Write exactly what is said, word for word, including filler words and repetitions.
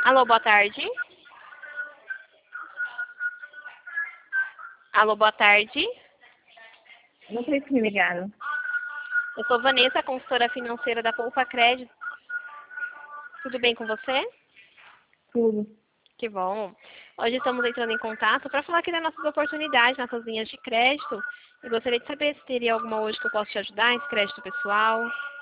Alô, boa tarde. Alô, boa tarde. Não sei se me ligaram. Eu sou Vanessa, consultora financeira da Poupa Crédito. Tudo bem com você? Tudo. Que bom. Hoje estamos entrando em contato para falar aqui das nossas oportunidades, nossas linhas de crédito. Eu gostaria de saber se teria alguma hoje que eu possa te ajudar, esse crédito pessoal.